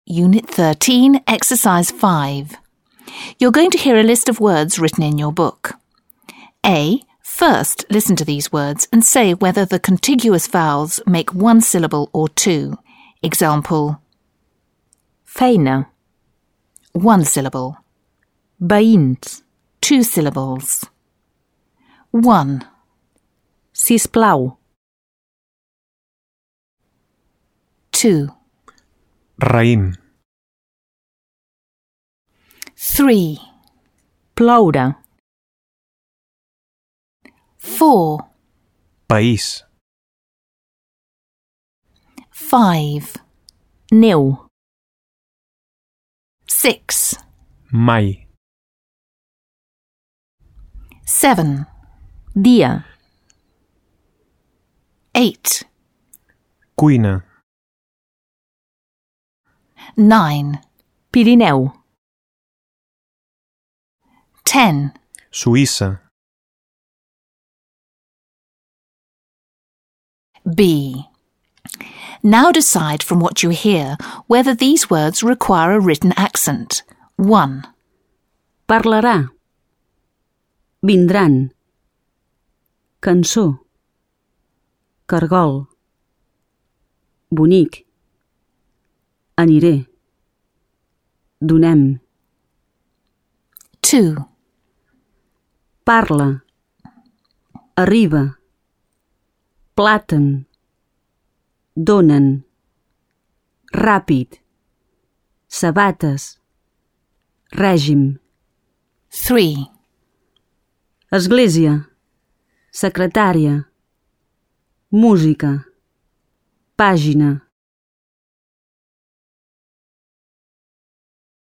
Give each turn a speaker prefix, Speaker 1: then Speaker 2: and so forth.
Speaker 1: Unit 13, Exercise 5. You're going to hear a list of words written in your book. A. First, listen to these words and say whether the contiguous vowels make one syllable or two. Example:
Speaker 2: feina,
Speaker 1: one syllable.
Speaker 2: veïns,
Speaker 1: 2 syllables. 1,
Speaker 2: sisplau,
Speaker 1: 2,
Speaker 3: raïm,
Speaker 1: 3,
Speaker 2: ploure,
Speaker 1: 4,
Speaker 3: país,
Speaker 1: 5,
Speaker 2: neu,
Speaker 1: 6,
Speaker 3: mai,
Speaker 1: 7,
Speaker 2: dia,
Speaker 1: 8,
Speaker 3: cuina,
Speaker 1: 9,
Speaker 2: Pirineu,
Speaker 1: 10,
Speaker 3: Suïssa,
Speaker 1: B. Now decide from what you hear whether these words require a written accent. 1,
Speaker 2: parlarà, vindran, cançó, cargol, bonic, aniré, donem,
Speaker 1: 2,
Speaker 2: parla, arriba, plàtan, donen, ràpid, sabates, règim,
Speaker 1: 3,
Speaker 2: església, secretària, música, pàgina,